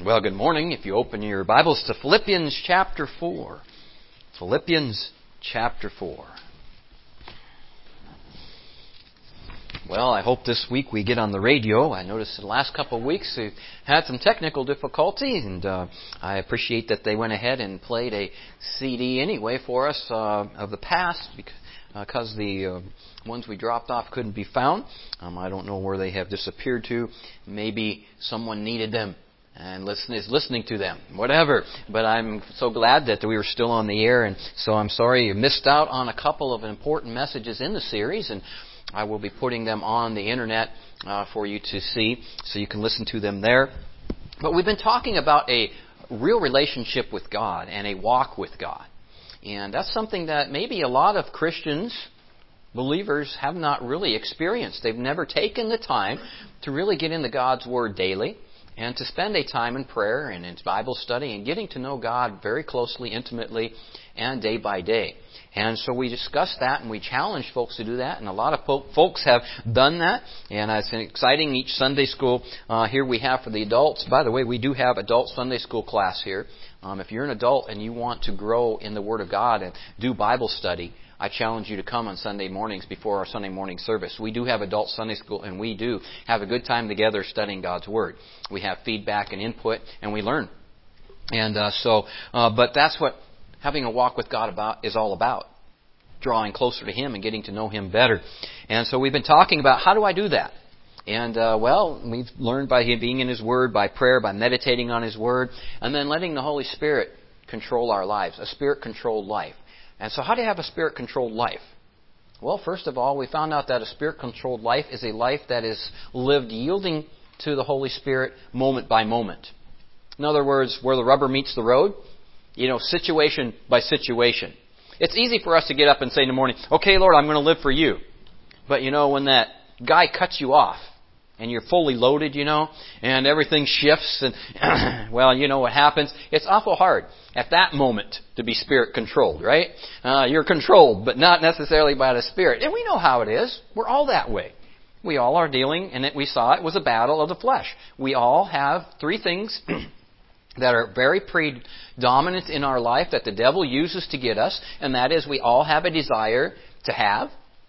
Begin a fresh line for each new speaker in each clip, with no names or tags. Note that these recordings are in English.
Well, good morning. If you open your Bibles to Philippians chapter 4. Philippians chapter 4. Well, I hope this week we get on the radio. I noticed in the last couple of weeks we had some technical difficulties, and I appreciate that they went ahead and played a CD anyway for us of the past because the ones we dropped off couldn't be found. I don't know where they have disappeared to. Maybe someone needed them and is listening to them, whatever. But I'm so glad that we were still on the air, and so I'm sorry you missed out on a couple of important messages in the series, and I will be putting them on the internet for you to see, so you can listen to them there. But we've been talking about a real relationship with God and a walk with God. And that's something that maybe a lot of Christians, believers, have not really experienced. They've never taken the time to really get into God's Word daily and to spend a time in prayer and in Bible study and getting to know God very closely, intimately, and day by day. And so we discussed that, and we challenged folks to do that, and a lot of folks have done that, and it's exciting. Each Sunday school here we have for the adults. By the way, we do have adult Sunday school class here. If you're an adult and you want to grow in the Word of God and do Bible study, I challenge you to come on Sunday mornings before our Sunday morning service. We do have adult Sunday school, and we do have a good time together studying God's Word. We have feedback and input, and we learn. And but that's what having a walk with God is all about. Drawing closer to Him and getting to know Him better. And so we've been talking about how do I do that? And, we've learned by Him being in His Word, by prayer, by meditating on His Word, and then letting the Holy Spirit control our lives, a Spirit-controlled life. And so how do you have a Spirit-controlled life? Well, first of all, we found out that a Spirit-controlled life is a life that is lived yielding to the Holy Spirit moment by moment. In other words, where the rubber meets the road, situation by situation. It's easy for us to get up and say in the morning, okay, Lord, I'm going to live for you. But, when that guy cuts you off and you're fully loaded, and everything shifts and, well, you know what happens? It's awful hard at that moment to be Spirit-controlled, right? You're controlled, but not necessarily by the Spirit. And we know how it is. We're all that way. We all are dealing, and we saw it was a battle of the flesh. We all have three things that are very predominant in our life that the devil uses to get us, and that is we all have a desire to have,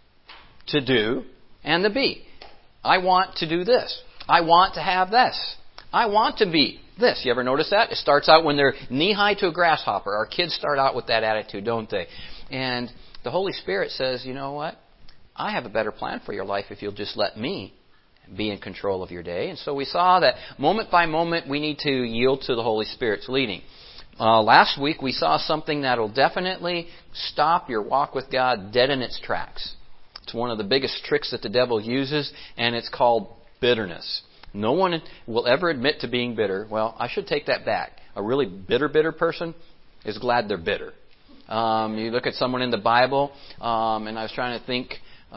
to do, and to be. I want to do this. I want to have this. I want to be this. You ever notice that? It starts out when they're knee-high to a grasshopper. Our kids start out with that attitude, don't they? And the Holy Spirit says, you know what? I have a better plan for your life if you'll just let me be in control of your day. And so we saw that moment by moment we need to yield to the Holy Spirit's leading. Last week we saw something that will definitely stop your walk with God dead in its tracks. It's one of the biggest tricks that the devil uses, and it's called bitterness. No one will ever admit to being bitter. Well, I should take that back. A really bitter person is glad they're bitter. You look at someone in the Bible, and I was trying to think,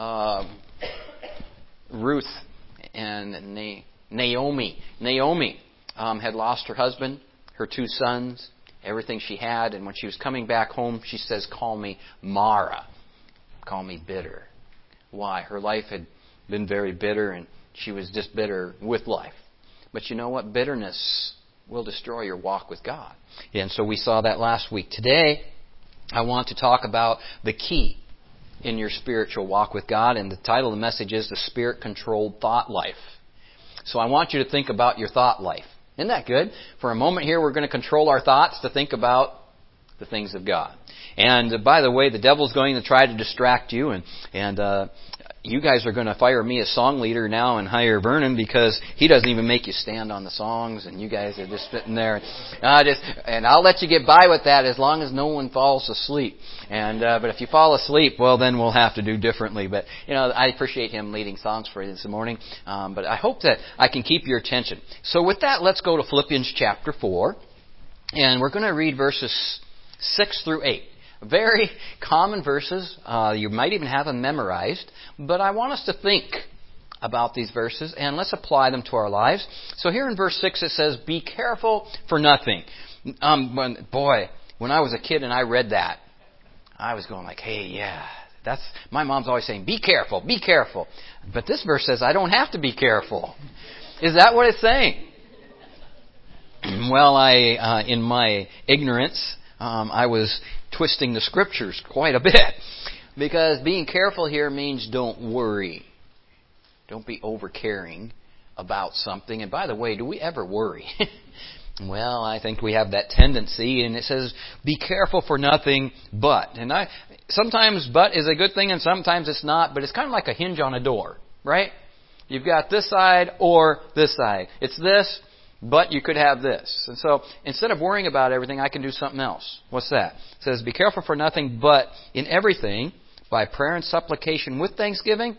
Ruth and Naomi. Naomi had lost her husband, her two sons, everything she had, and when she was coming back home, she says, call me Mara. Call me bitter. Why? Her life had been very bitter, and she was just bitter with life. But you know what? Bitterness will destroy your walk with God. And so we saw that last week. Today, I want to talk about the key in your spiritual walk with God, and the title of the message is The Spirit-Controlled Thought Life. So I want you to think about your thought life. Isn't that good? For a moment here, we're going to control our thoughts to think about the things of God. And by the way, the devil's going to try to distract you, and you guys are going to fire me as song leader now and hire Vernon because he doesn't even make you stand on the songs, and you guys are just sitting there. And I'll let you get by with that as long as no one falls asleep. And but if you fall asleep, well, then we'll have to do differently. But I appreciate him leading songs for you this morning. But I hope that I can keep your attention. So with that, let's go to Philippians chapter 4, and we're going to read verses 6 through 8. Very common verses. You might even have them memorized. But I want us to think about these verses, and let's apply them to our lives. So here in verse 6 it says, be careful for nothing. When I was a kid and I read that, I was going like, hey, yeah, that's my mom's always saying, be careful, be careful. But this verse says I don't have to be careful. Is that what it's saying? Well, in my ignorance, I was twisting the Scriptures quite a bit. Because being careful here means don't worry. Don't be over-caring about something. And by the way, do we ever worry? Well, I think we have that tendency, and it says, be careful for nothing but. And sometimes but is a good thing, and sometimes it's not, but it's kind of like a hinge on a door, right? You've got this side or this side. It's this, but you could have this. And so, instead of worrying about everything, I can do something else. What's that? It says, be careful for nothing, but in everything, by prayer and supplication with thanksgiving,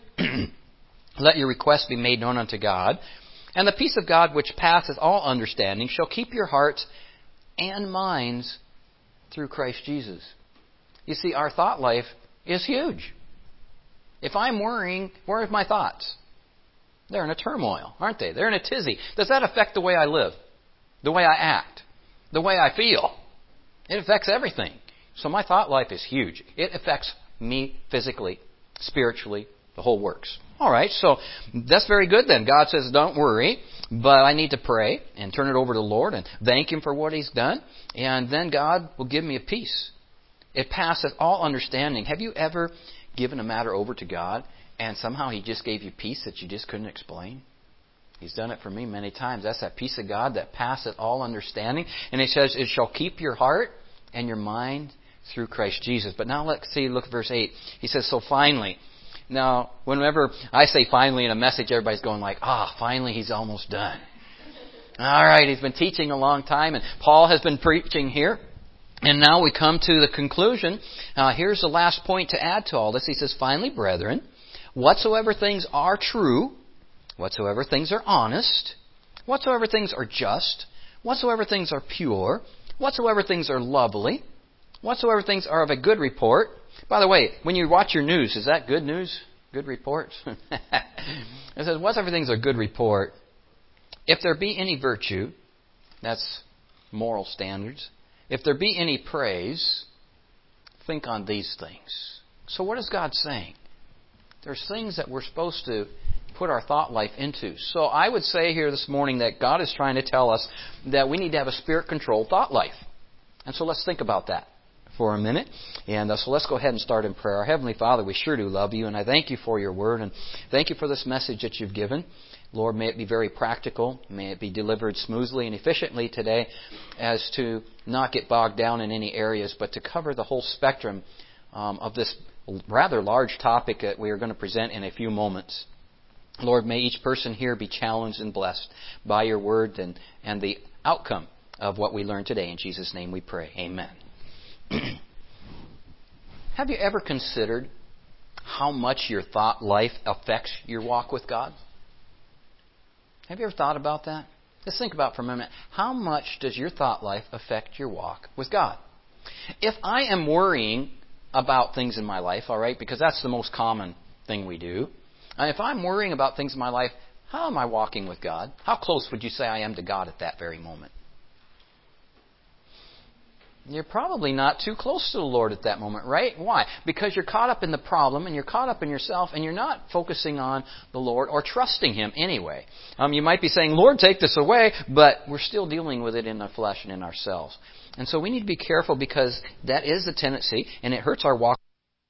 let your requests be made known unto God. And the peace of God, which passeth all understanding, shall keep your hearts and minds through Christ Jesus. You see, our thought life is huge. If I'm worrying, where are my thoughts? They're in a turmoil, aren't they? They're in a tizzy. Does that affect the way I live? The way I act? The way I feel? It affects everything. So my thought life is huge. It affects me physically, spiritually, the whole works. All right, so that's very good then. God says, don't worry, but I need to pray and turn it over to the Lord and thank Him for what He's done. And then God will give me a peace. It passeth all understanding. Have you ever given a matter over to God and somehow He just gave you peace that you just couldn't explain? He's done it for me many times. That's that peace of God that passeth all understanding. And it says, it shall keep your heart and your mind through Christ Jesus. But now look at verse 8. He says, so finally. Now, whenever I say finally in a message, everybody's going like, finally he's almost done. All right, he's been teaching a long time, and Paul has been preaching here. And now we come to the conclusion. Here's the last point to add to all this. He says, finally, brethren, whatsoever things are true, whatsoever things are honest, whatsoever things are just, whatsoever things are pure, whatsoever things are lovely, whatsoever things are of a good report. By the way, when you watch your news, is that good news? Good reports? It says, whatsoever things are good report. If there be any virtue, that's moral standards. If there be any praise, think on these things. So what is God saying? There's things that we're supposed to put our thought life into. So I would say here this morning that God is trying to tell us that we need to have a Spirit-controlled thought life. And so let's think about that for a minute. And so let's go ahead and start in prayer. Our Heavenly Father, we sure do love You, and I thank You for Your Word, and thank You for this message that You've given. Lord, may it be very practical. May it be delivered smoothly and efficiently today as to not get bogged down in any areas, but to cover the whole spectrum of this rather large topic that we are going to present in a few moments. Lord, may each person here be challenged and blessed by Your Word and the outcome of what we learned today. In Jesus' name we pray. Amen. Have you ever considered how much your thought life affects your walk with God? Have you ever thought about that? Just think about it for a minute. How much does your thought life affect your walk with God? If I am worrying about things in my life, all right, because that's the most common thing we do. If I'm worrying about things in my life, how am I walking with God? How close would you say I am to God at that very moment? You're probably not too close to the Lord at that moment, right? Why? Because you're caught up in the problem and you're caught up in yourself and you're not focusing on the Lord or trusting Him anyway. You might be saying, Lord, take this away, but we're still dealing with it in the flesh and in ourselves. And so we need to be careful because that is the tendency and it hurts our walk.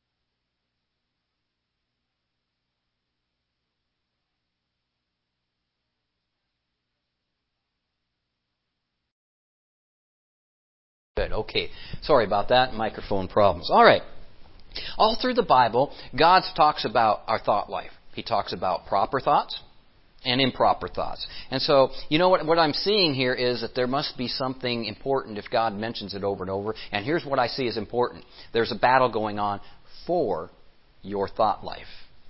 Good. Okay. Sorry about that. Microphone problems. All right. All through the Bible, God talks about our thought life. He talks about proper thoughts and improper thoughts. And so, you know what I'm seeing here is that there must be something important if God mentions it over and over. And here's what I see as important. There's a battle going on for your thought life.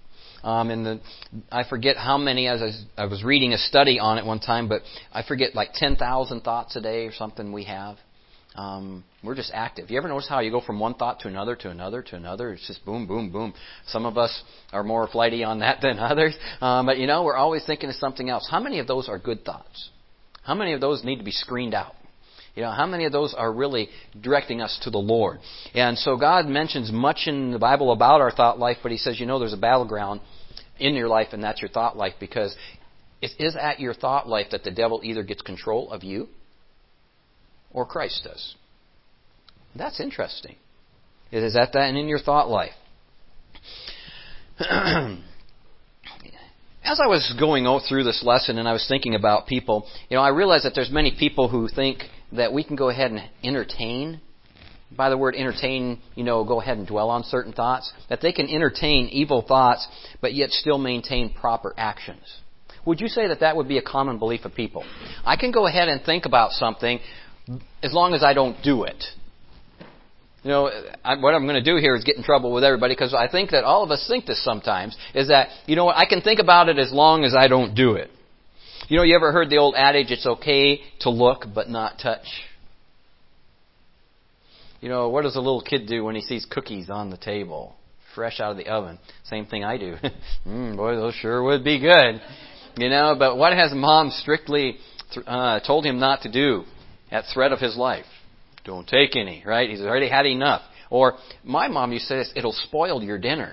I forget how many, as I was reading a study on it one time, but I forget like 10,000 thoughts a day or something we have. We're just active. You ever notice how you go from one thought to another, to another, to another? It's just boom, boom, boom. Some of us are more flighty on that than others. But we're always thinking of something else. How many of those are good thoughts? How many of those need to be screened out? How many of those are really directing us to the Lord? And so God mentions much in the Bible about our thought life, but He says, there's a battleground in your life, and that's your thought life, because it is at your thought life that the devil either gets control of you or Christ does? That's interesting. Is that in your thought life? As I was going through this lesson and I was thinking about people, I realized that there's many people who think that we can go ahead and entertain. By the word entertain, go ahead and dwell on certain thoughts. That they can entertain evil thoughts, but yet still maintain proper actions. Would you say that would be a common belief of people? I can go ahead and think about something as long as I don't do it. What I'm going to do here is get in trouble with everybody, because I think that all of us think this sometimes, is that, I can think about it as long as I don't do it. You ever heard the old adage, it's okay to look but not touch? What does a little kid do when he sees cookies on the table, fresh out of the oven? Same thing I do. Boy, those sure would be good. But what has Mom strictly told him not to do at threat of his life? Don't take any, right? He's already had enough. Or my mom used to say, it'll spoil your dinner.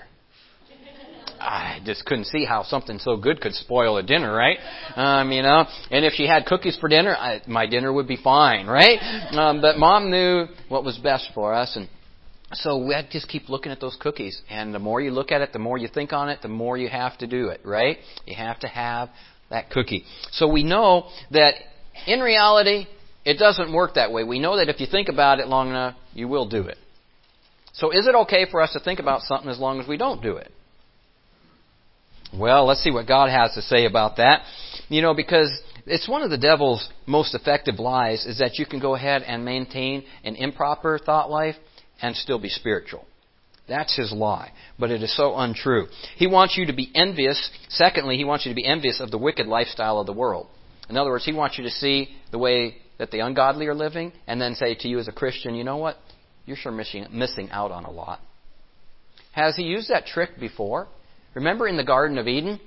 I just couldn't see how something so good could spoil a dinner, right? And if she had cookies for dinner, my dinner would be fine, right? But Mom knew what was best for us, and so we had to just keep looking at those cookies. And the more you look at it, the more you think on it, the more you have to do it, right? You have to have that cookie. So we know that in reality, it doesn't work that way. We know that if you think about it long enough, you will do it. So is it okay for us to think about something as long as we don't do it? Well, let's see what God has to say about that. Because it's one of the devil's most effective lies is that you can go ahead and maintain an improper thought life and still be spiritual. That's his lie. But it is so untrue. He wants you to be envious. Secondly, he wants you to be envious of the wicked lifestyle of the world. In other words, he wants you to see the way that the ungodly are living, and then say to you as a Christian, you know what? You're sure missing out on a lot. Has he used that trick before? Remember in the Garden of Eden?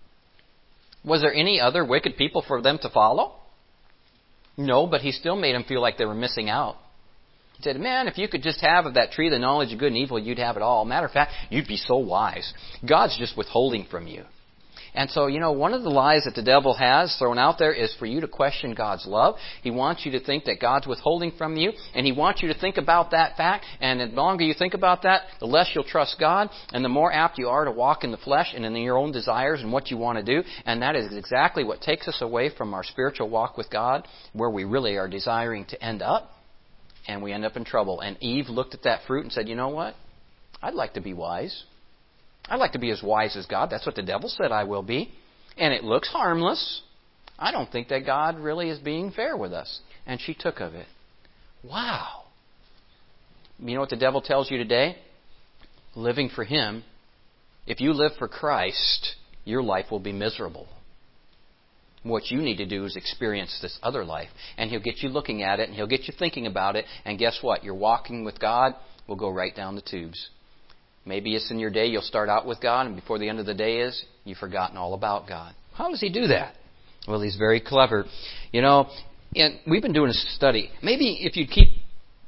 Was there any other wicked people for them to follow? No, but he still made them feel like they were missing out. He said, man, if you could just have of that tree, the knowledge of good and evil, you'd have it all. Matter of fact, you'd be so wise. God's just withholding from you. And so, one of the lies that the devil has thrown out there is for you to question God's love. He wants you to think that God's withholding from you, and he wants you to think about that fact. And the longer you think about that, the less you'll trust God, and the more apt you are to walk in the flesh and in your own desires and what you want to do. And that is exactly what takes us away from our spiritual walk with God, where we really are desiring to end up, and we end up in trouble. And Eve looked at that fruit and said, you know what? I'd like to be wise. I'd like to be as wise as God. That's what the devil said I will be. And it looks harmless. I don't think that God really is being fair with us. And she took of it. Wow. You know what the devil tells you today? Living for him. If you live for Christ, your life will be miserable. What you need to do is experience this other life. And he'll get you looking at it, and he'll get you thinking about it. And guess what? Your walking with God will go right down the tubes. Maybe it's in your day you'll start out with God, and before the end of the day is, you've forgotten all about God. How does he do that? Well, he's very clever. And we've been doing a study. Maybe if you keep...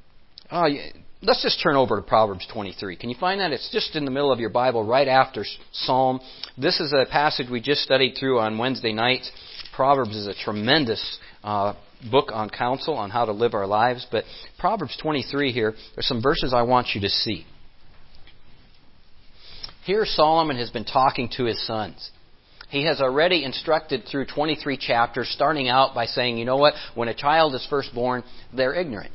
let's just turn over to Proverbs 23. Can you find that? It's just in the middle of your Bible, right after Psalm. This is a passage we just studied through on Wednesday nights. Proverbs is a tremendous book on counsel, on how to live our lives. But Proverbs 23 here, there's some verses I want you to see. Here Solomon has been talking to his sons. He has already instructed through 23 chapters, starting out by saying, you know what, when a child is first born, they're ignorant.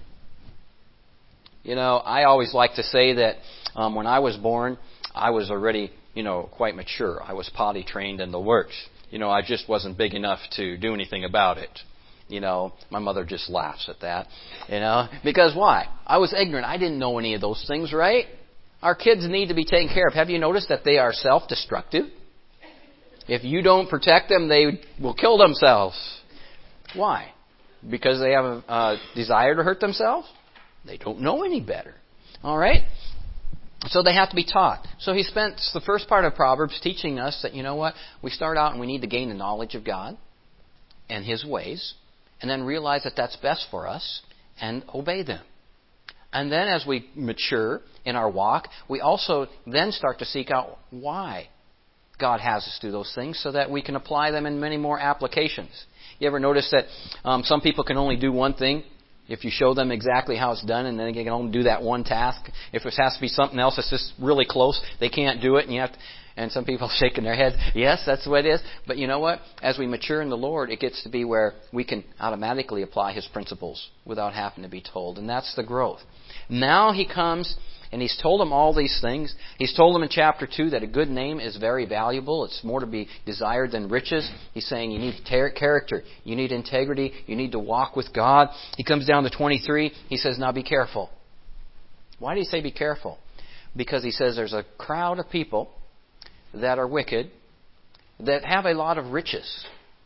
I always like to say that when I was born, I was already, quite mature. I was potty trained in the works. I just wasn't big enough to do anything about it. My mother just laughs at that. Because why? I was ignorant. I didn't know any of those things, right? Our kids need to be taken care of. Have you noticed that they are self-destructive? If you don't protect them, they will kill themselves. Why? Because they have a desire to hurt themselves? They don't know any better. All right? So they have to be taught. So he spent the first part of Proverbs teaching us that, we start out and we need to gain the knowledge of God and his ways, and then realize that that's best for us and obey them. And then as we mature in our walk, we also then start to seek out why God has us do those things so that we can apply them in many more applications. You ever notice that some people can only do one thing If you show them exactly how it's done and then they can only do that one task. If it has to be something else that's just really close, they can't do it, and you have to, and some people are shaking their heads. Yes, that's the way it is. But you know what? As we mature in the Lord, it gets to be where we can automatically apply His principles without having to be told. And that's the growth. Now He comes and He's told them all these things. He's told them in chapter 2 that a good name is very valuable. It's more to be desired than riches. He's saying you need character. You need integrity. You need to walk with God. He comes down to 23. He says, now be careful. Why do he say be careful? Because he says there's a crowd of people that are wicked, that have a lot of riches.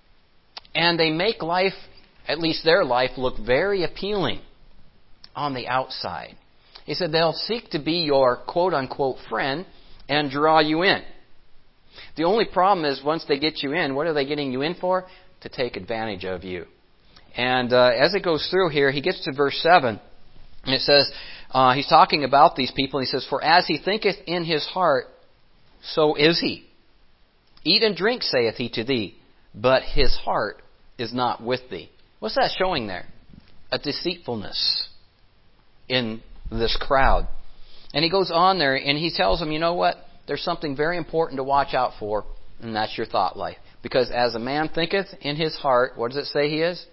And they make life, at least their life, look very appealing on the outside. He said they'll seek to be your quote-unquote friend and draw you in. The only problem is once they get you in, what are they getting you in for? To take advantage of you. And as it goes through here, he gets to verse 7, and it says, he's talking about these people, and he says, for as he thinketh in his heart, so is he. Eat and drink, saith he to thee, but his heart is not with thee. What's that showing there? A deceitfulness in this crowd. And he goes on there and he tells them, you know what? There's something very important to watch out for, and that's your thought life. Because as a man thinketh in his heart, what does it say he is?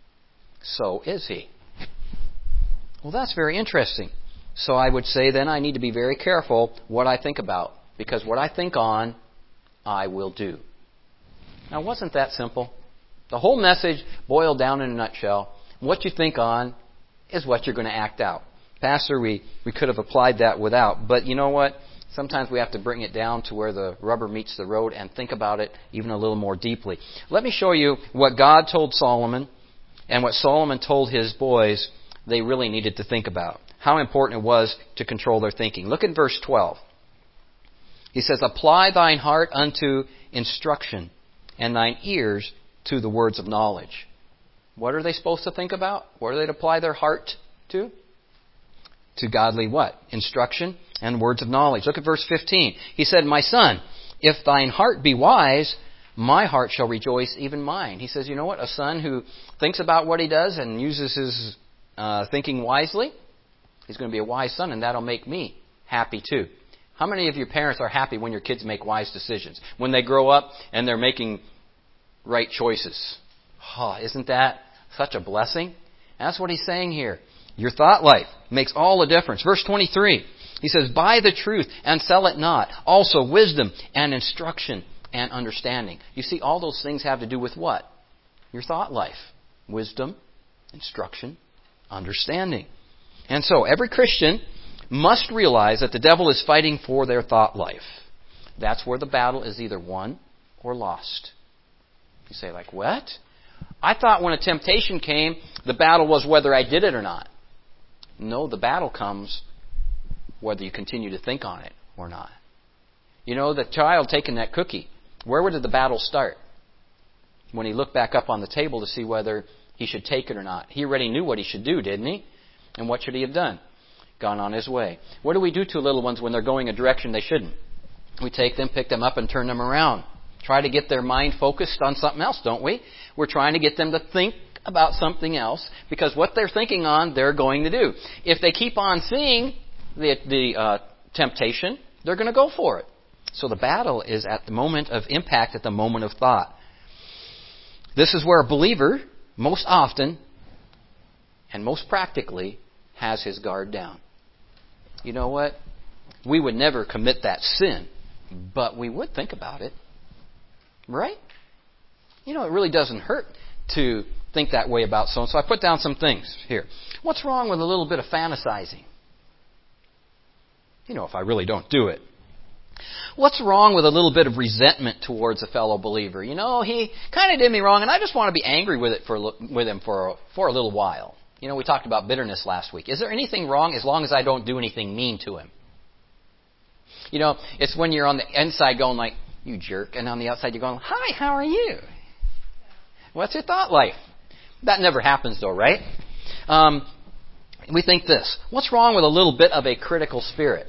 So is he. Well, that's very interesting. So I would say then I need to be very careful what I think about. Because what I think on, I will do. Now, wasn't that simple? The whole message boiled down in a nutshell. What you think on is what you're going to act out. Pastor, we could have applied that without. But you know what? Sometimes we have to bring it down to where the rubber meets the road and think about it even a little more deeply. Let me show you what God told Solomon and what Solomon told his boys they really needed to think about. How important it was to control their thinking. Look at verse 12. He says, apply thine heart unto instruction, and thine ears to the words of knowledge. What are they supposed to think about? What are they to apply their heart to? To godly what? Instruction and words of knowledge. Look at verse 15. He said, my son, if thine heart be wise, my heart shall rejoice, even mine. He says, you know what? A son who thinks about what he does and uses his thinking wisely, he's going to be a wise son, and that'll make me happy too. How many of your parents are happy when your kids make wise decisions? When they grow up and they're making right choices. Oh, isn't that such a blessing? That's what he's saying here. Your thought life makes all the difference. Verse 23, he says, buy the truth and sell it not. Also wisdom and instruction and understanding. You see, all those things have to do with what? Your thought life. Wisdom, instruction, understanding. And so every Christian must realize that the devil is fighting for their thought life. That's where the battle is either won or lost. You say, like, what? I thought when a temptation came, the battle was whether I did it or not. No, the battle comes whether you continue to think on it or not. You know, the child taking that cookie, where did the battle start? When he looked back up on the table to see whether he should take it or not. He already knew what he should do, didn't he? And what should he have done? Gone on his way. What do we do to little ones when they're going a direction they shouldn't? We take them, pick them up, and turn them around. Try to get their mind focused on something else, don't we? We're trying to get them to think about something else, because what they're thinking on, they're going to do. If they keep on seeing the temptation, they're going to go for it. So the battle is at the moment of impact, at the moment of thought. This is where a believer, most often and most practically, has his guard down. You know what? We would never commit that sin, but we would think about it. Right? You know, it really doesn't hurt to think that way about so-and-so. So I put down some things here. What's wrong with a little bit of fantasizing? You know, if I really don't do it. What's wrong with a little bit of resentment towards a fellow believer? You know, he kind of did me wrong, and I just want to be angry with him for a little while. You know, we talked about bitterness last week. Is there anything wrong as long as I don't do anything mean to him? You know, it's when you're on the inside going like, you jerk, and on the outside you're going, hi, how are you? What's your thought life? That never happens though, right? We think this. What's wrong with a little bit of a critical spirit?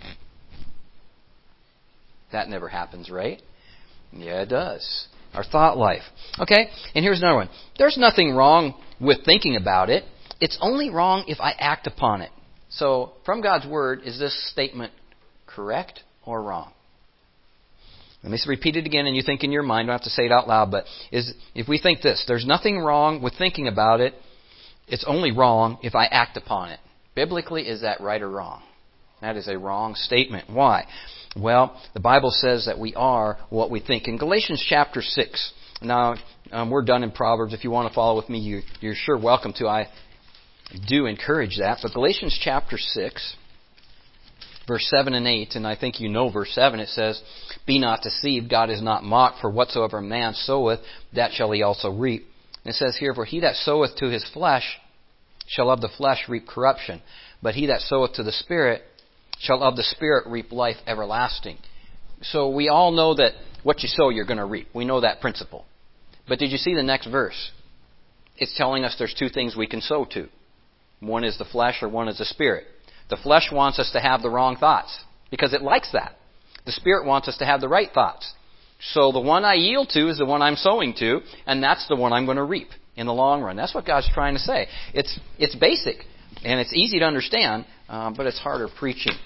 That never happens, right? Yeah, it does. Our thought life. Okay, and here's another one. There's nothing wrong with thinking about it it's only wrong if I act upon it. So, from God's Word, is this statement correct or wrong? Let me repeat it again, and you think in your mind. Don't have to say it out loud, but if we think this, there's nothing wrong with thinking about it. It's only wrong if I act upon it. Biblically, is that right or wrong? That is a wrong statement. Why? Well, the Bible says that we are what we think. In Galatians chapter 6, now we're done in Proverbs. If you want to follow with me, you're sure welcome to. I do encourage that. But Galatians chapter 6, verse 7 and 8, and I think you know verse 7, it says, "Be not deceived, God is not mocked, for whatsoever a man soweth, that shall he also reap." And it says here, "For he that soweth to his flesh shall of the flesh reap corruption, but he that soweth to the Spirit shall of the Spirit reap life everlasting." So we all know that what you sow, you're going to reap. We know that principle. But did you see the next verse? It's telling us there's two things we can sow to. One is the flesh or one is the Spirit. The flesh wants us to have the wrong thoughts because it likes that. The Spirit wants us to have the right thoughts. So the one I yield to is the one I'm sowing to, and that's the one I'm going to reap in the long run. That's what God's trying to say. It's basic, and it's easy to understand, but it's harder preaching.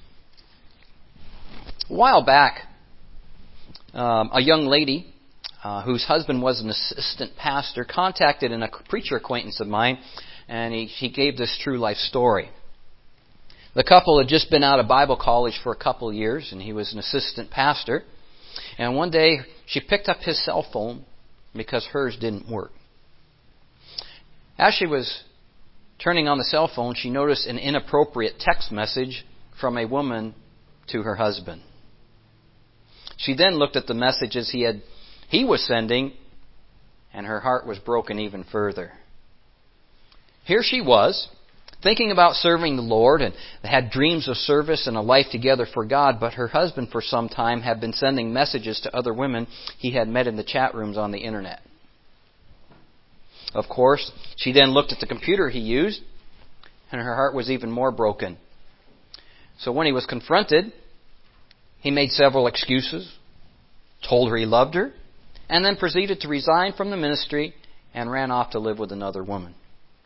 A while back, a young lady whose husband was an assistant pastor contacted a preacher acquaintance of mine, and he gave this true life story. The couple had just been out of Bible college for a couple of years, and he was an assistant pastor. And one day, she picked up his cell phone because hers didn't work. As she was turning on the cell phone, she noticed an inappropriate text message from a woman to her husband. She then looked at the messages he was sending, and her heart was broken even further. Here she was, thinking about serving the Lord, and had dreams of service and a life together for God, but her husband for some time had been sending messages to other women he had met in the chat rooms on the internet. Of course, she then looked at the computer he used, and her heart was even more broken. So when he was confronted, he made several excuses, told her he loved her, and then proceeded to resign from the ministry and ran off to live with another woman.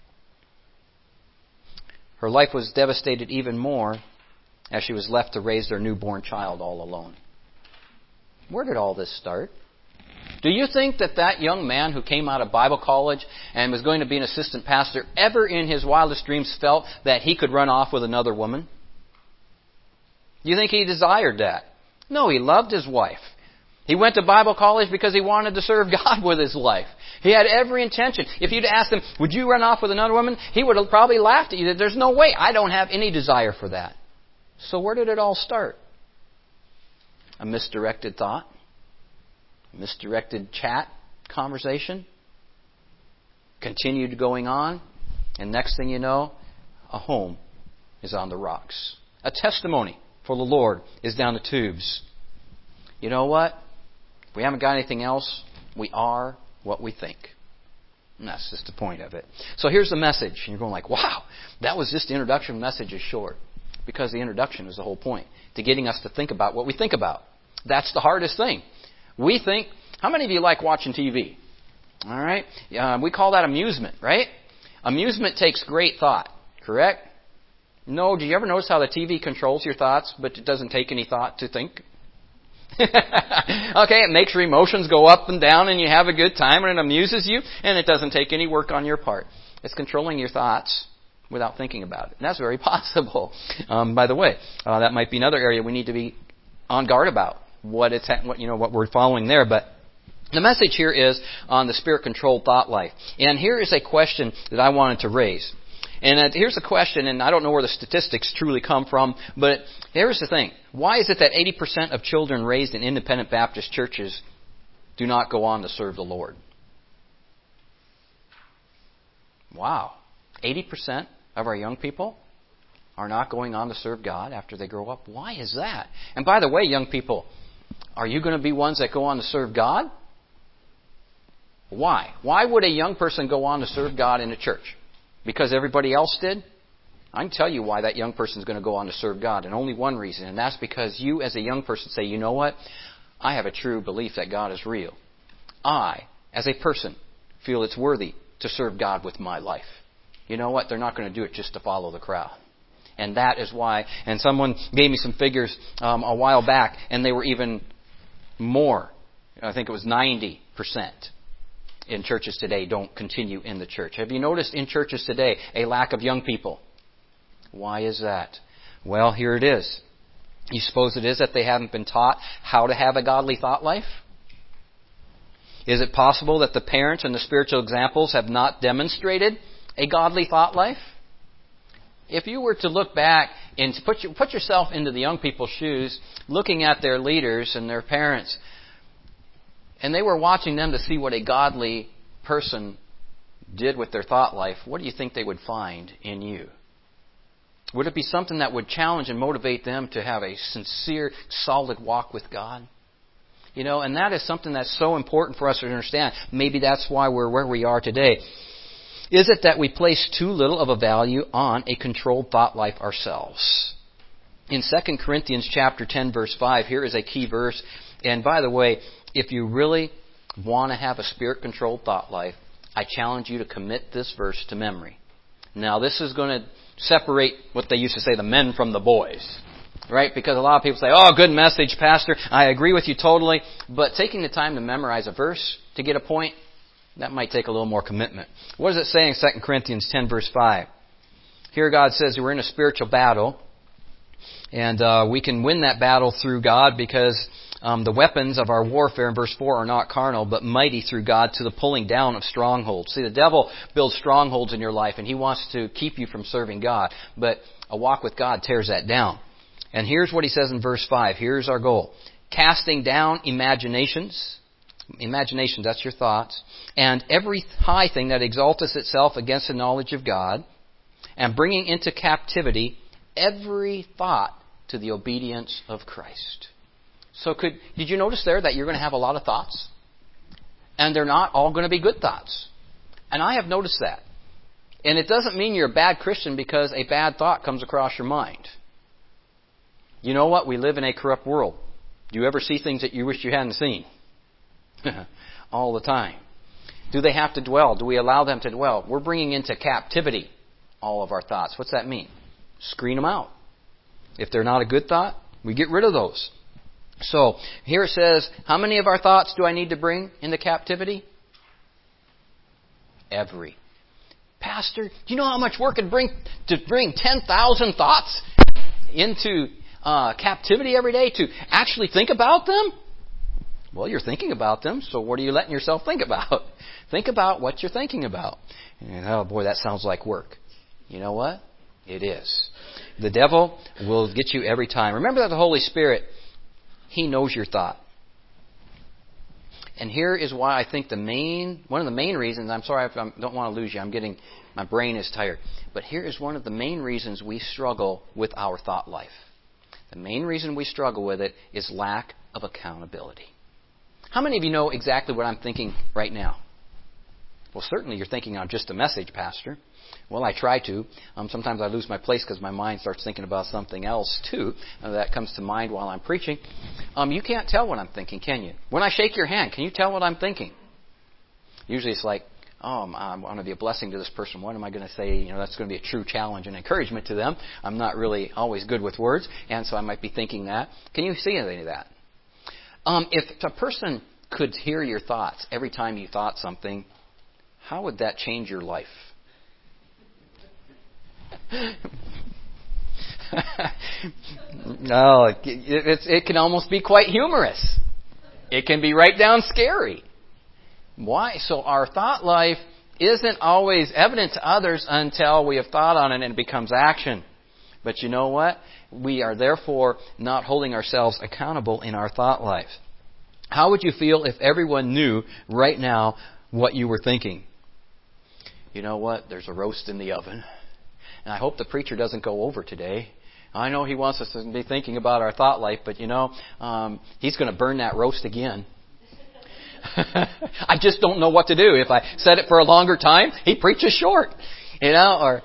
Her life was devastated even more as she was left to raise their newborn child all alone. Where did all this start? Do you think that young man who came out of Bible college and was going to be an assistant pastor ever in his wildest dreams felt that he could run off with another woman? Do you think he desired that? No, he loved his wife. He went to Bible college because he wanted to serve God with his life. He had every intention. If you'd asked him, would you run off with another woman? He would have probably laughed at you. There's no way. I don't have any desire for that. So where did it all start? A misdirected thought? A misdirected chat conversation? Continued going on. And next thing you know, a home is on the rocks. A testimony for the Lord is down the tubes. You know what? If we haven't got anything else, we are what we think. And that's just the point of it. So here's the message. And you're going like, wow, that was just the introduction. The message is short. Because the introduction is the whole point. To getting us to think about what we think about. That's the hardest thing. We think, how many of you like watching TV? All right? We call that amusement, right? Amusement takes great thought, correct? No, do you ever notice how the TV controls your thoughts, but it doesn't take any thought to think? Okay, it makes your emotions go up and down and you have a good time and it amuses you and it doesn't take any work on your part. It's controlling your thoughts without thinking about it. And that's very possible. By the way, that might be another area we need to be on guard about. What we're following there. But the message here is on the spirit-controlled thought life. And here is a question that I wanted to raise. And here's a question, and I don't know where the statistics truly come from, but here's the thing. Why is it that 80% of children raised in independent Baptist churches do not go on to serve the Lord? Wow. 80% of our young people are not going on to serve God after they grow up. Why is that? And by the way, young people, are you going to be ones that go on to serve God? Why? Why would a young person go on to serve God in a church? Because everybody else did? I can tell you why that young person is going to go on to serve God. And only one reason. And that's because you as a young person say, you know what? I have a true belief that God is real. I, as a person, feel it's worthy to serve God with my life. you know what? They're not going to do it just to follow the crowd. And that is why. And someone gave me some figures a while back, and they were even more. I think it was 90% in churches today don't continue in the church. Have you noticed in churches today a lack of young people? Why is that? Well, here it is. You suppose it is that they haven't been taught how to have a godly thought life? Is it possible that the parents and the spiritual examples have not demonstrated a godly thought life? If you were to look back and put yourself into the young people's shoes, looking at their leaders and their parents, and they were watching them to see what a godly person did with their thought life, what do you think they would find in you? Would it be something that would challenge and motivate them to have a sincere, solid walk with God? You know, and that is something that's so important for us to understand. Maybe that's why we're where we are today. Is it that we place too little of a value on a controlled thought life ourselves? In 2 Corinthians chapter 10, verse 5, here is a key verse. And by the way, if you really want to have a spirit-controlled thought life, I challenge you to commit this verse to memory. Now, this is going to separate what they used to say, the men from the boys. Right? Because a lot of people say, oh, good message, Pastor. I agree with you totally. But taking the time to memorize a verse to get a point, that might take a little more commitment. What does it say in 2 Corinthians 10, verse 5? Here God says we're in a spiritual battle. And we can win that battle through God because the weapons of our warfare in verse 4 are not carnal, but mighty through God to the pulling down of strongholds. See, the devil builds strongholds in your life, and he wants to keep you from serving God. But a walk with God tears that down. And here's what he says in verse 5. Here's our goal. Casting down imaginations. Imaginations, that's your thoughts. And every high thing that exalteth itself against the knowledge of God. And bringing into captivity every thought to the obedience of Christ. So did you notice there that you're going to have a lot of thoughts? And they're not all going to be good thoughts. And I have noticed that. And it doesn't mean you're a bad Christian because a bad thought comes across your mind. You know what? We live in a corrupt world. Do you ever see things that you wish you hadn't seen? All the time. Do they have to dwell? Do we allow them to dwell? We're bringing into captivity all of our thoughts. What's that mean? Screen them out. If they're not a good thought, we get rid of those. So, here it says, how many of our thoughts do I need to bring into captivity? Every. Pastor, do you know how much work it'd bring to bring 10,000 thoughts into captivity every day to actually think about them? Well, you're thinking about them, so what are you letting yourself think about? Think about what you're thinking about. And, oh boy, that sounds like work. You know what? It is. The devil will get you every time. Remember that the Holy Spirit, He knows your thought. And here is why I think one of the main reasons, I'm sorry if I don't want to lose you, my brain is tired. But here is one of the main reasons we struggle with our thought life. The main reason we struggle with it is lack of accountability. How many of you know exactly what I'm thinking right now? Well, certainly you're thinking on just a message, Pastor. Well, I try to. Sometimes I lose my place because my mind starts thinking about something else, too. That comes to mind while I'm preaching. You can't tell what I'm thinking, can you? When I shake your hand, can you tell what I'm thinking? Usually it's like, I want to be a blessing to this person. What am I going to say? That's going to be a true challenge and encouragement to them. I'm not really always good with words, and so I might be thinking that. Can you see any of that? If a person could hear your thoughts every time you thought something, how would that change your life? No, it can almost be quite humorous. It can be right down scary. Why? So our thought life isn't always evident to others until we have thought on it and it becomes action. But you know what? We are therefore not holding ourselves accountable in our thought life. How would you feel if everyone knew right now what you were thinking? You know what? There's a roast in the oven. And I hope the preacher doesn't go over today. I know he wants us to be thinking about our thought life, but he's going to burn that roast again. I just don't know what to do. If I set it for a longer time, he preaches short. There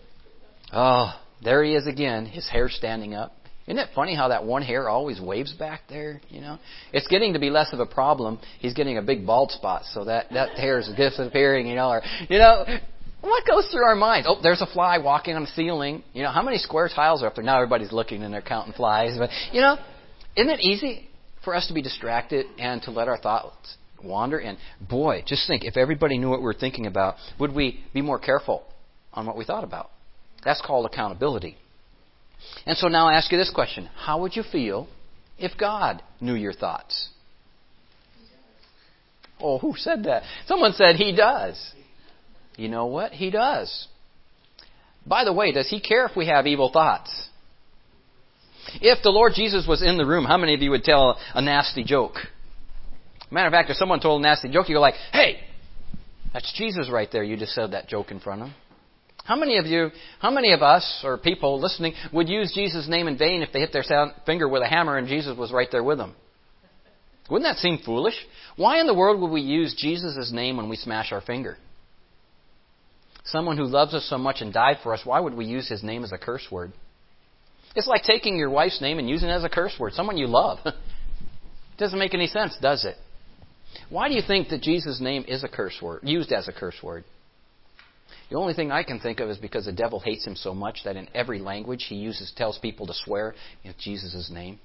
he is again, his hair standing up. Isn't it funny how that one hair always waves back there? It's getting to be less of a problem. He's getting a big bald spot, so that hair is disappearing. What goes through our minds? Oh, there's a fly walking on the ceiling. You know, how many square tiles are up there? Now everybody's looking and they're counting flies. But, you know, isn't it easy for us to be distracted and to let our thoughts wander? And boy, just think, if everybody knew what we were thinking about, would we be more careful on what we thought about? That's called accountability. And so now I ask you this question. How would you feel if God knew your thoughts? Oh, who said that? Someone said He does. You know what? He does. By the way, does He care if we have evil thoughts? If the Lord Jesus was in the room, how many of you would tell a nasty joke? Matter of fact, if someone told a nasty joke, you go like, hey, that's Jesus right there. You just said that joke in front of him. How many of us or people listening would use Jesus' name in vain if they hit their finger with a hammer and Jesus was right there with them? Wouldn't that seem foolish? Why in the world would we use Jesus' name when we smash our finger? Someone who loves us so much and died for us, why would we use His name as a curse word? It's like taking your wife's name and using it as a curse word. Someone you love. It doesn't make any sense, does it? Why do you think that Jesus' name is a curse word, used as a curse word? The only thing I can think of is because the devil hates Him so much that in every language he tells people to swear in Jesus' name.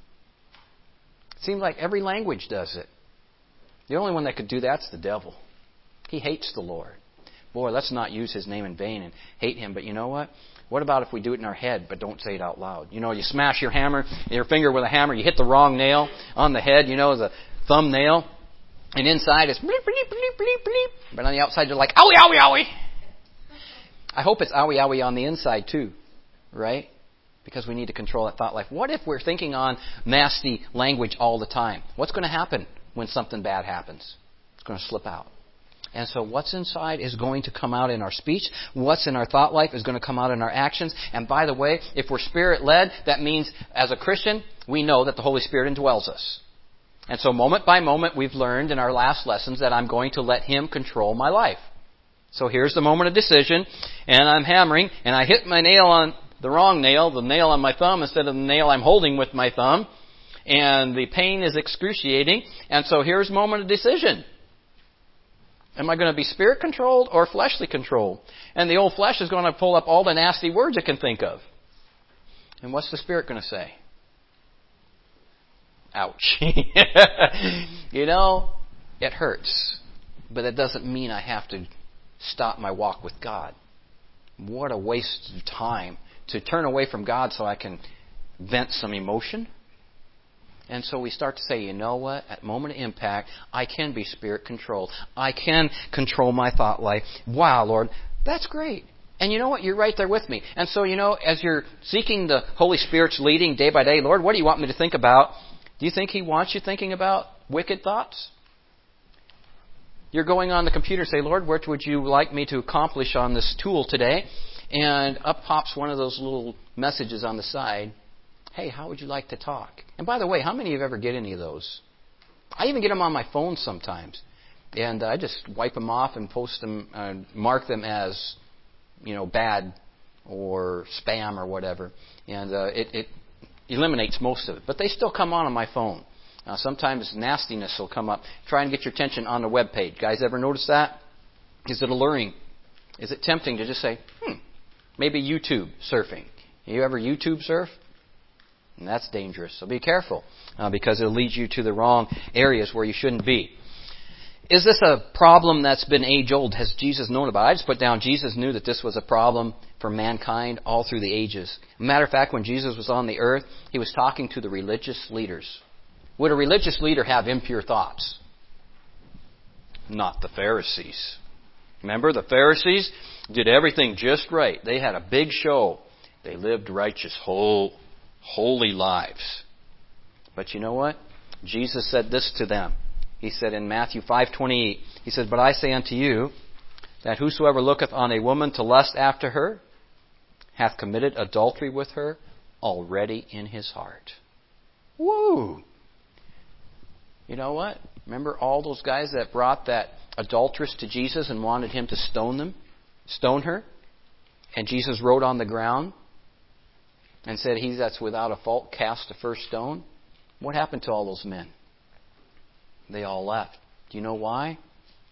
It seems like every language does it. The only one that could do that's the devil. He hates the Lord. Boy, let's not use His name in vain and hate Him. But you know what? What about if we do it in our head but don't say it out loud? You know, you smash your finger with a hammer, you hit the wrong nail on the head, you know, as a thumbnail. And inside it's bleep, bleep, bleep, bleep, bleep. But on the outside you're like, owie, owie, owie. I hope it's owie, owie on the inside too. Right? Because we need to control that thought life. What if we're thinking on nasty language all the time? What's going to happen when something bad happens? It's going to slip out. And so what's inside is going to come out in our speech. What's in our thought life is going to come out in our actions. And by the way, if we're Spirit-led, that means as a Christian, we know that the Holy Spirit indwells us. And so moment by moment, we've learned in our last lessons that I'm going to let Him control my life. So here's the moment of decision, and I'm hammering, and I hit my nail on the wrong nail, the nail on my thumb instead of the nail I'm holding with my thumb. And the pain is excruciating. And so here's the moment of decision. Am I going to be Spirit-controlled or fleshly-controlled? And the old flesh is going to pull up all the nasty words it can think of. And what's the Spirit going to say? Ouch. You know, it hurts. But it doesn't mean I have to stop my walk with God. What a waste of time to turn away from God so I can vent some emotion. And so we start to say, you know what? At moment of impact, I can be Spirit-controlled. I can control my thought life. Wow, Lord, that's great. And you know what? You're right there with me. And so, you know, as you're seeking the Holy Spirit's leading day by day, Lord, what do you want me to think about? Do you think He wants you thinking about wicked thoughts? You're going on the computer and say, Lord, what would you like me to accomplish on this tool today? And up pops one of those little messages on the side. Hey, how would you like to talk? And by the way, how many of you ever get any of those? I even get them on my phone sometimes. And I just wipe them off and post them, mark them as, you know, bad or spam or whatever. And it eliminates most of it. But they still come on my phone. Sometimes nastiness will come up, trying to get your attention on the web page. Guys ever notice that? Is it alluring? Is it tempting to just say, maybe YouTube surfing? You ever YouTube surf? And that's dangerous. So be careful because it'll lead you to the wrong areas where you shouldn't be. Is this a problem that's been age-old? Has Jesus known about it? I just put down Jesus knew that this was a problem for mankind all through the ages. Matter of fact, when Jesus was on the earth, He was talking to the religious leaders. Would a religious leader have impure thoughts? Not the Pharisees. Remember, the Pharisees did everything just right. They had a big show. They lived righteous, holy lives. But you know what? Jesus said this to them. He said in Matthew 5:28, He said, But I say unto you, that whosoever looketh on a woman to lust after her, hath committed adultery with her already in his heart. Woo! You know what? Remember all those guys that brought that adulteress to Jesus and wanted Him to stone her? And Jesus wrote on the ground and said, He that's without a fault cast the first stone. What happened to all those men? They all left. Do you know why?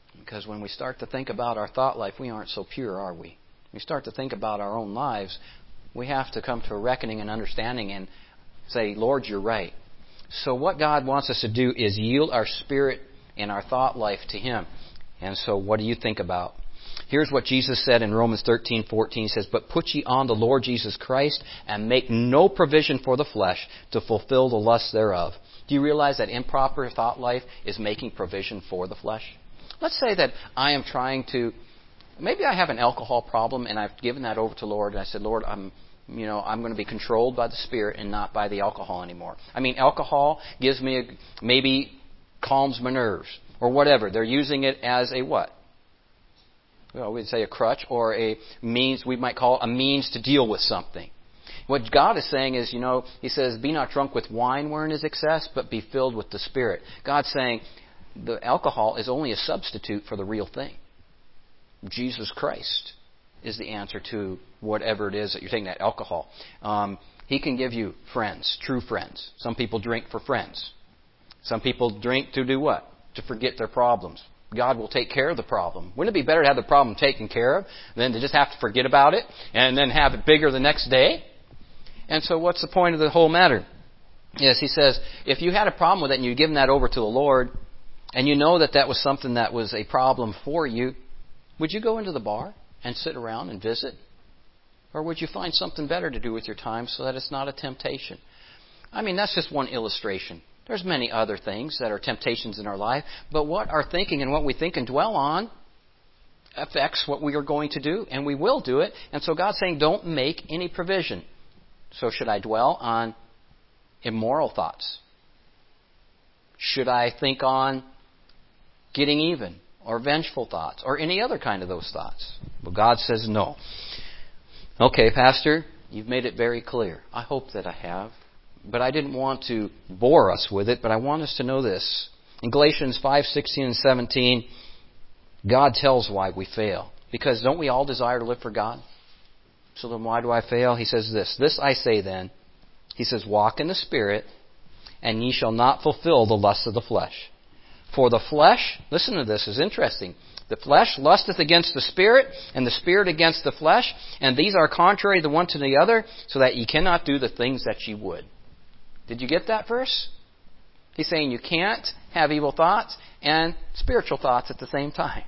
Because when we start to think about our thought life, we aren't so pure, are we? When we start to think about our own lives, we have to come to a reckoning and understanding and say, Lord, you're right. So what God wants us to do is yield our spirit and our thought life to Him. And so what do you think about? Here's what Jesus said in Romans 13:14. He says, "But put ye on the Lord Jesus Christ, and make no provision for the flesh to fulfill the lusts thereof." Do you realize that improper thought life is making provision for the flesh? Let's say that I am trying to, maybe I have an alcohol problem and I've given that over to the Lord, and I said, Lord, I'm going to be controlled by the Spirit and not by the alcohol anymore. I mean, alcohol gives me, maybe calms my nerves or whatever. They're using it as a what? Well, we'd say a crutch or a means, we might call it a means to deal with something. What God is saying is, He says, be not drunk with wine wherein is excess, but be filled with the Spirit. God's saying the alcohol is only a substitute for the real thing. Jesus Christ is the answer to whatever it is that you're taking, that alcohol. He can give you friends, true friends. Some people drink for friends. Some people drink to do what? To forget their problems. God will take care of the problem. Wouldn't it be better to have the problem taken care of than to just have to forget about it and then have it bigger the next day? And so what's the point of the whole matter? Yes, He says, if you had a problem with it and you'd given that over to the Lord, and you know that was something that was a problem for you, would you go into the bar and sit around and visit? Or would you find something better to do with your time so that it's not a temptation? I mean, that's just one illustration. There's many other things that are temptations in our life, but what our thinking and what we think and dwell on affects what we are going to do, and we will do it. And so God's saying, don't make any provision. So should I dwell on immoral thoughts? Should I think on getting even or vengeful thoughts or any other kind of those thoughts? Well, God says no. Okay, Pastor, you've made it very clear. I hope that I have. But I didn't want to bore us with it, but I want us to know this. In Galatians 5:16 and 17, God tells why we fail. Because don't we all desire to live for God? So then why do I fail? He says this. This I say then. He says, walk in the Spirit, and ye shall not fulfill the lusts of the flesh. For the flesh, listen to this, is interesting. The flesh lusteth against the Spirit, and the Spirit against the flesh, and these are contrary the one to the other, so that ye cannot do the things that ye would. Did you get that verse? He's saying you can't have evil thoughts and spiritual thoughts at the same time.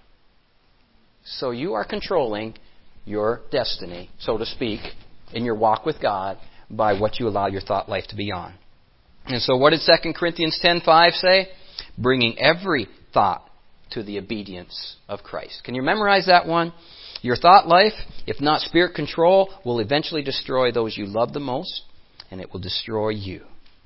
So you are controlling your destiny, so to speak, in your walk with God by what you allow your thought life to be on. And so what did 2 Corinthians 10:5 say? Bringing every thought to the obedience of Christ. Can you memorize that one? Your thought life, if not Spirit control, will eventually destroy those you love the most, and it will destroy you.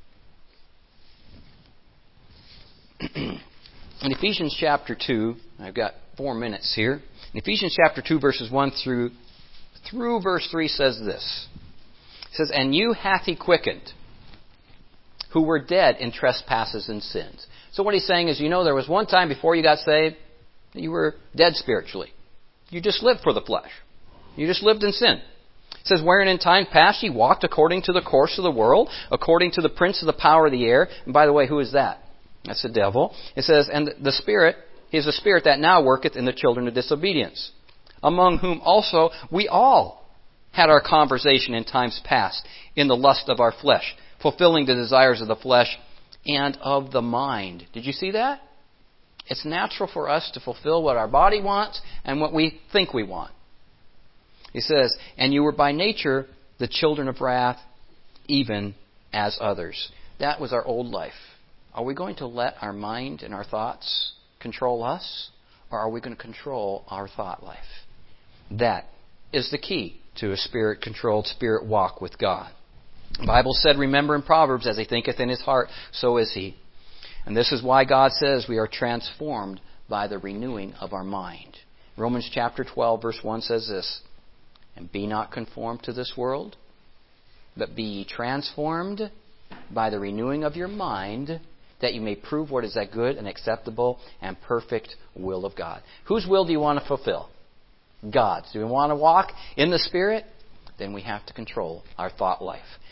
In Ephesians chapter 2, I've got 4 minutes here. In Ephesians chapter 2, verses 1 through verse 3 says this. It says, and you hath He quickened, who were dead in trespasses and sins. So what he's saying is, there was one time before you got saved that you were dead spiritually. You just lived for the flesh. You just lived in sin. It says, wherein in time past ye walked according to the course of the world, according to the prince of the power of the air. And by the way, who is that? That's the devil. It says, and the Spirit is the spirit that now worketh in the children of disobedience, among whom also we all had our conversation in times past in the lust of our flesh, fulfilling the desires of the flesh and of the mind. Did you see that? It's natural for us to fulfill what our body wants and what we think we want. He says, and you were by nature the children of wrath, even as others. That was our old life. Are we going to let our mind and our thoughts control us? Or are we going to control our thought life? That is the key to a Spirit-controlled spirit walk with God. The Bible said, remember in Proverbs, as he thinketh in his heart, so is he. And this is why God says we are transformed by the renewing of our mind. Romans chapter 12, verse 1 says this, and be not conformed to this world, but be ye transformed by the renewing of your mind, that you may prove what is that good and acceptable and perfect will of God. Whose will do you want to fulfill? God's. Do we want to walk in the Spirit? Then we have to control our thought life.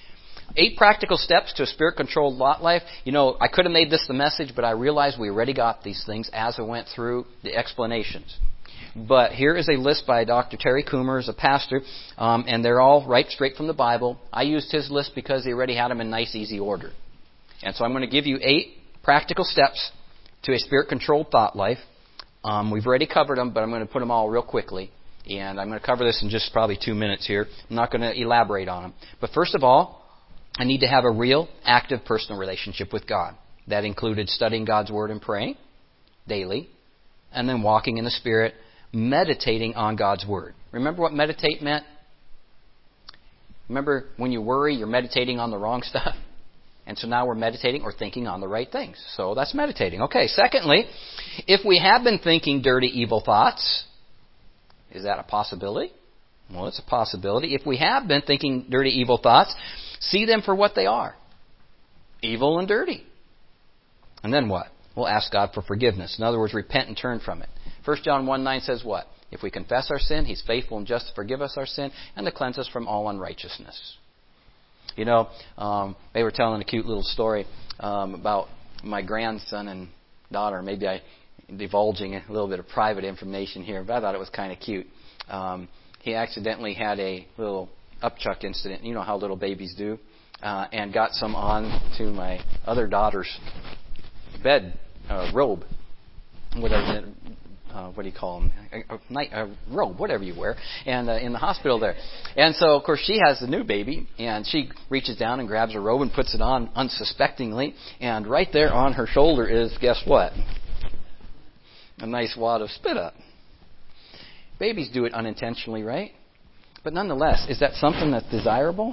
8 practical steps to a Spirit-controlled thought life. You know, I could have made this the message, but I realized we already got these things as I went through the explanations. But here is a list by Dr. Terry Coomer, as a pastor, and they're all right straight from the Bible. I used his list because he already had them in nice, easy order. And so I'm going to give you 8 practical steps to a Spirit-controlled thought life. We've already covered them, but I'm going to put them all real quickly. And I'm going to cover this in just probably 2 minutes here. I'm not going to elaborate on them. But first of all, I need to have a real, active personal relationship with God. That included studying God's Word and praying daily, and then walking in the Spirit, meditating on God's Word. Remember what meditate meant? Remember when you worry, you're meditating on the wrong stuff? And so now we're meditating or thinking on the right things. So that's meditating. Okay, secondly, if we have been thinking dirty, evil thoughts, is that a possibility? Well, it's a possibility. If we have been thinking dirty, evil thoughts, see them for what they are. Evil and dirty. And then what? We'll ask God for forgiveness. In other words, repent and turn from it. 1 John 1:9 says what? If we confess our sin, He's faithful and just to forgive us our sin and to cleanse us from all unrighteousness. You know, they were telling a cute little story about my grandson and daughter. Maybe I'm divulging a little bit of private information here, but I thought it was kind of cute. He accidentally had a little upchuck incident. You know how little babies do. And got some on to my other daughter's bed robe. Whatever. What do you call them? A robe, whatever you wear, and in the hospital there. And so, of course, she has the new baby, and she reaches down and grabs her robe and puts it on unsuspectingly, and right there on her shoulder is, guess what? A nice wad of spit up. Babies do it unintentionally, right? But nonetheless, is that something that's desirable?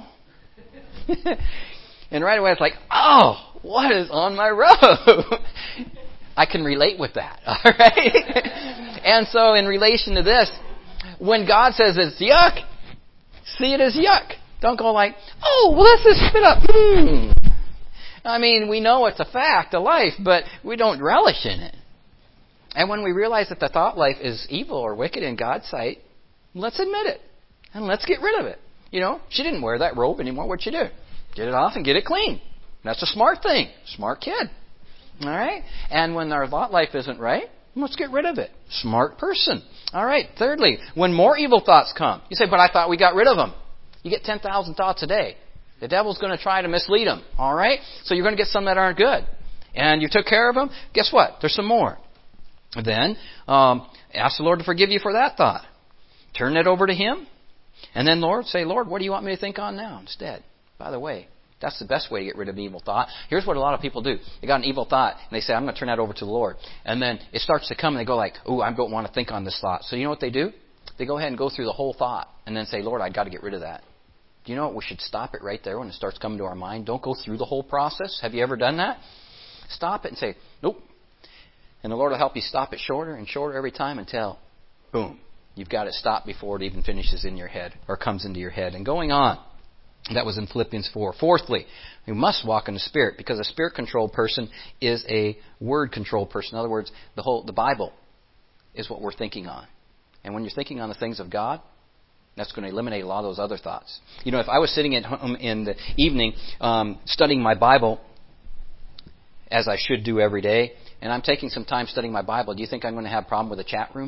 And right away it's like, oh, what is on my robe? I can relate with that, all right? And so in relation to this, when God says it's yuck, see it as yuck. Don't go like, oh, well, that's this spit up. I mean, we know it's a fact of life, but we don't relish in it. And when we realize that the thought life is evil or wicked in God's sight, let's admit it. And let's get rid of it. You know, she didn't wear that robe anymore. What'd she do? Get it off and get it clean. That's a smart thing. Smart kid. All right? And when our thought life isn't right, let's get rid of it. Smart person. All right. Thirdly, when more evil thoughts come, you say, but I thought we got rid of them. You get 10,000 thoughts a day. The devil's going to try to mislead them. All right? So you're going to get some that aren't good. And you took care of them. Guess what? There's some more. Then, ask the Lord to forgive you for that thought. Turn it over to Him. And then, Lord, say, Lord, what do you want me to think on now instead? By the way, that's the best way to get rid of an evil thought. Here's what a lot of people do. They got an evil thought, and they say, I'm going to turn that over to the Lord. And then it starts to come, and they go like, oh, I don't want to think on this thought. So you know what they do? They go ahead and go through the whole thought, and then say, Lord, I've got to get rid of that. Do you know what? We should stop it right there when it starts coming to our mind. Don't go through the whole process. Have you ever done that? Stop it and say, nope. And the Lord will help you stop it shorter and shorter every time until, boom, you've got it stopped before it even finishes in your head or comes into your head. And going on. That was in Philippians 4. Fourthly, we must walk in the Spirit because a Spirit-controlled person is a Word-controlled person. In other words, the Bible is what we're thinking on. And when you're thinking on the things of God, that's going to eliminate a lot of those other thoughts. You know, if I was sitting at home in the evening studying my Bible, as I should do every day, and I'm taking some time studying my Bible, do you think I'm going to have a problem with the chat room?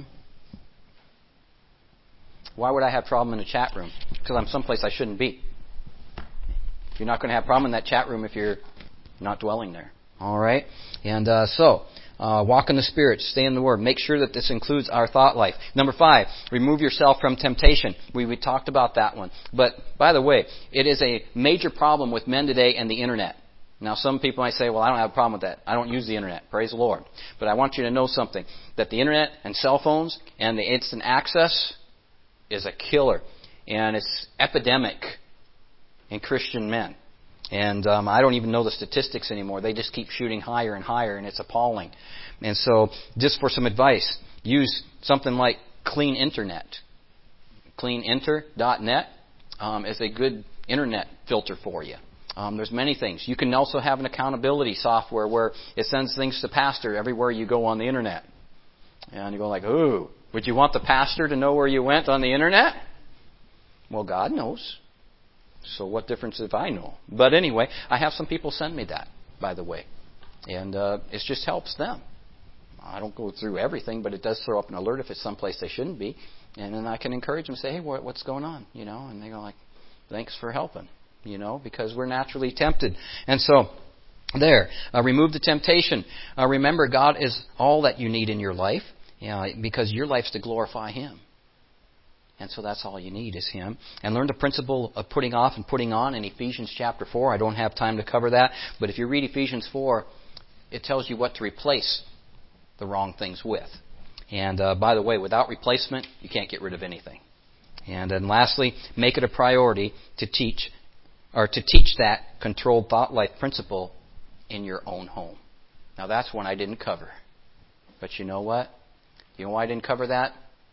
Why would I have a problem in the chat room? Because I'm someplace I shouldn't be. You're not going to have a problem in that chat room if you're not dwelling there. All right? And walk in the Spirit. Stay in the Word. Make sure that this includes our thought life. Number 5, remove yourself from temptation. We talked about that one. But, by the way, it is a major problem with men today and the Internet. Now, some people might say, well, I don't have a problem with that. I don't use the Internet. Praise the Lord. But I want you to know something. That the Internet and cell phones and the instant access is a killer. And it's epidemic in Christian men. And I don't even know the statistics anymore. They just keep shooting higher and higher, and it's appalling. And so, just for some advice, use something like Clean Internet. CleanInter.net is a good internet filter for you. There's many things. You can also have an accountability software where it sends things to pastor everywhere you go on the Internet. And you go like, ooh, would you want the pastor to know where you went on the Internet? Well, God knows. So what difference if I know? But anyway, I have some people send me that, by the way. And it just helps them. I don't go through everything, but it does throw up an alert if it's someplace they shouldn't be. And then I can encourage them, say, hey, what's going on? And they go like, thanks for helping, because we're naturally tempted. And so, there, remove the temptation. Remember, God is all that you need in your life, because your life's to glorify Him. And so that's all you need is Him. And learn the principle of putting off and putting on in Ephesians chapter 4. I don't have time to cover that. But if you read Ephesians 4, it tells you what to replace the wrong things with. And by the way, without replacement, you can't get rid of anything. And then lastly, make it a priority to teach that controlled thought life principle in your own home. Now that's one I didn't cover. But you know what? You know why I didn't cover that?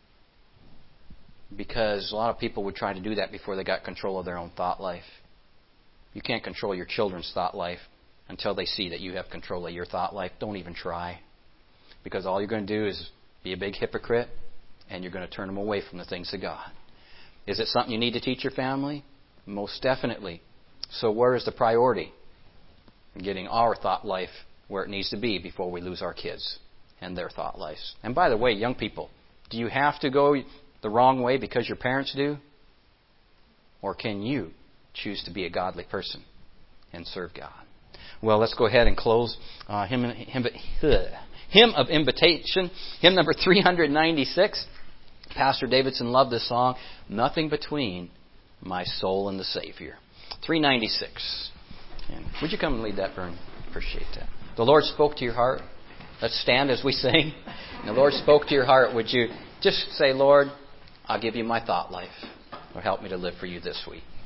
Because a lot of people would try to do that before they got control of their own thought life. You can't control your children's thought life until they see that you have control of your thought life. Don't even try. Because all you're going to do is be a big hypocrite, and you're going to turn them away from the things of God. Is it something you need to teach your family? Most definitely. So where is the priority? Getting our thought life where it needs to be before we lose our kids and their thought lives. And by the way, young people, do you have to go the wrong way because your parents do? Or can you choose to be a godly person and serve God? Well, let's go ahead and close Hymn of Invitation, hymn number 396. Pastor Davidson loved this song, Nothing Between My Soul and the Savior. 396. And would you come and lead that, Vern? Appreciate that. The Lord spoke to your heart. Let's stand as we sing. And the Lord spoke to your heart. Would you just say, Lord, I'll give you my thought life, or help me to live for you this week.